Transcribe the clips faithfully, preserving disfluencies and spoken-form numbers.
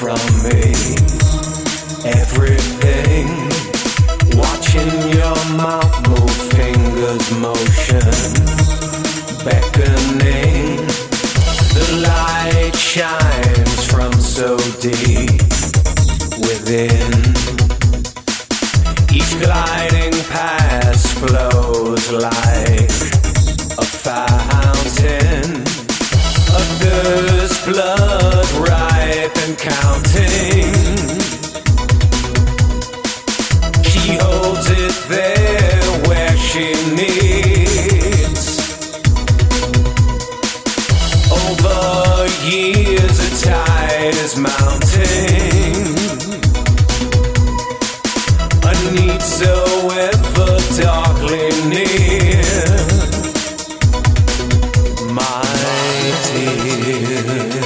from me everything. Watching your mouth move, fingers motion, beckoning. The light shines from so deep within. Each gliding past flows like a fountain. A thirst, blood ripe and counting. She holds it there where she needs. Over years a tide is mounting. A need so ever darkly near. My dear.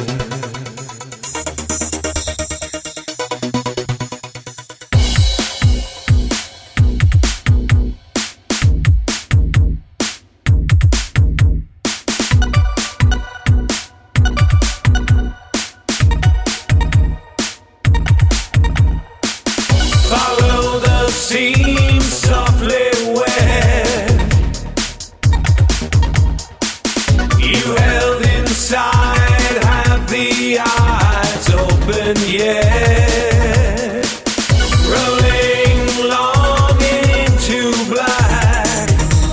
Follow the seam softly where you held inside, have the eyes open yet, rolling long into black.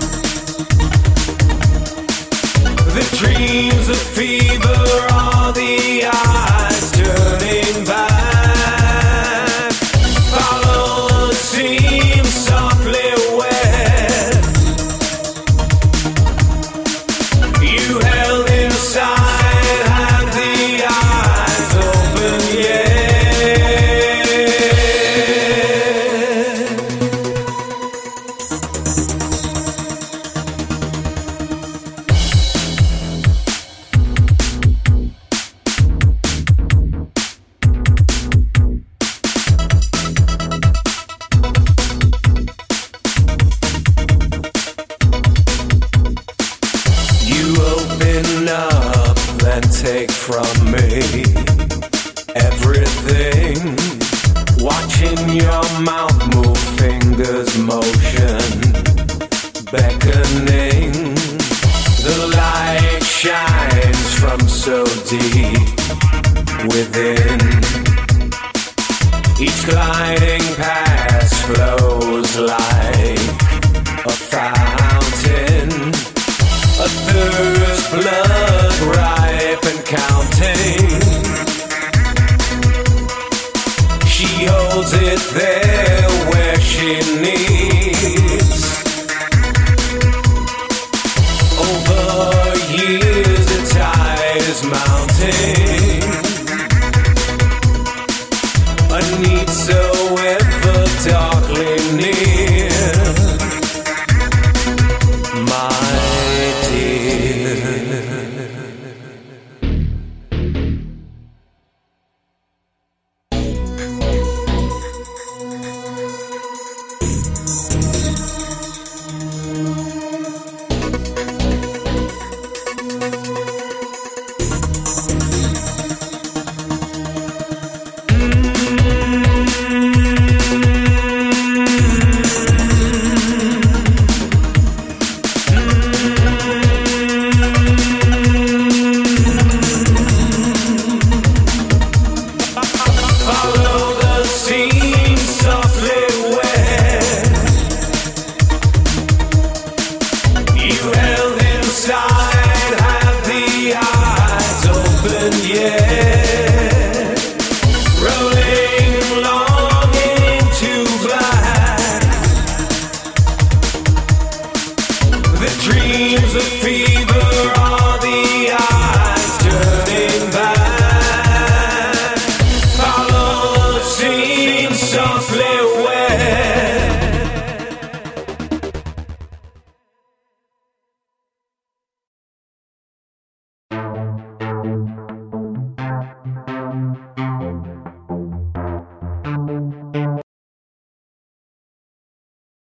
The dreams of fever are the eyes turning back. Up and take from me everything. Watching your mouth move, fingers motion, beckoning. The light shines from so deep within. Each gliding past flows like a fountain. A thirst, blood ripe and counting. She holds it there where she needs. Over years the tide is mounting.